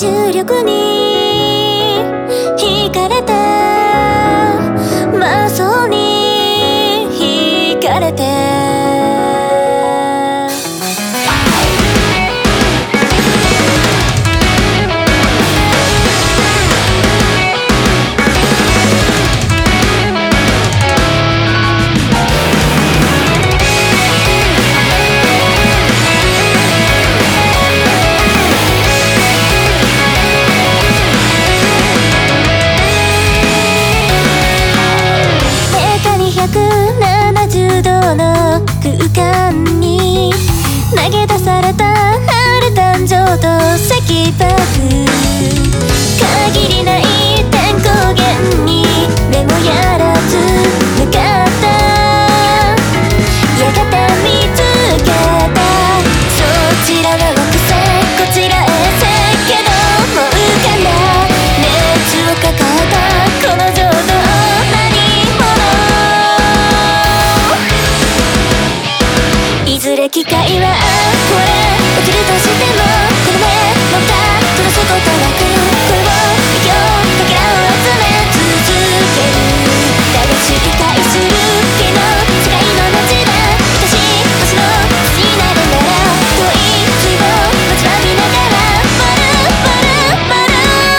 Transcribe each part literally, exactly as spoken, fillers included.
重力に惹かれて、魔性に惹かれて、ひゃくななじゅうどの空間に投げ出された春誕生と石爆、限りない天候源に目もやらず向かった、やがて見つけた、そちらは惑星こちら衛星、けども浮かんだ熱を抱えたこの情動、いずれ機会はこれ起きるとしても、この目の蓋閉ざすことなく声を息をかけらを集め続ける、だがし理解する気の世界の街で愛しい星の星になるなら、遠い水を待ちわびながらまるまるまる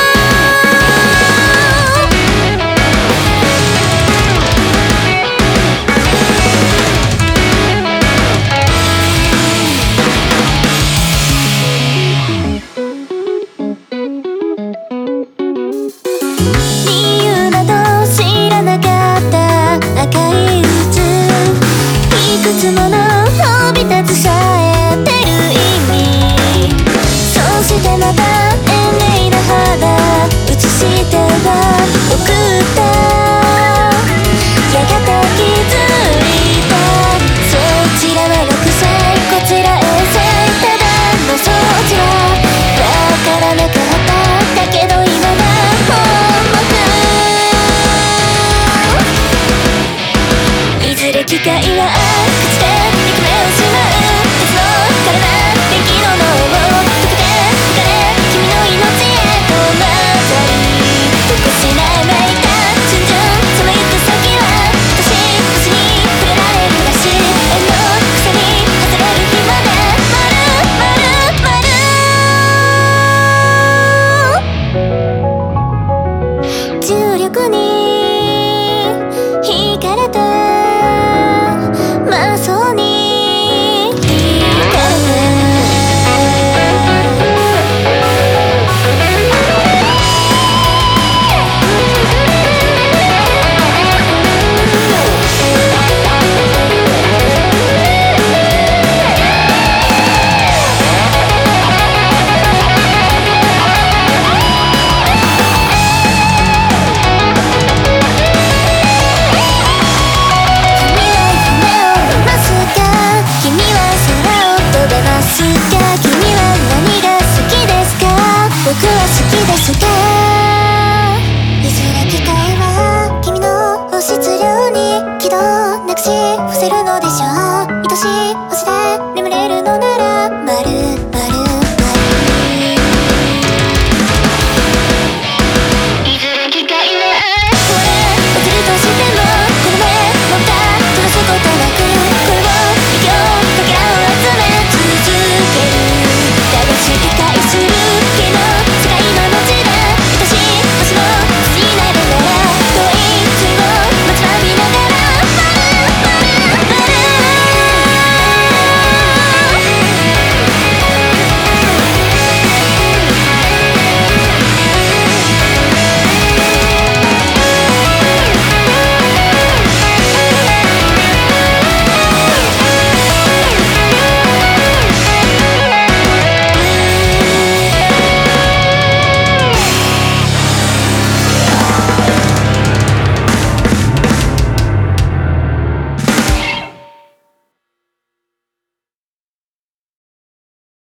理由など知らなかった赤い宇宙、いくつもの飛び立つさえてる意味、そしてまた遠麗な肌映しては送った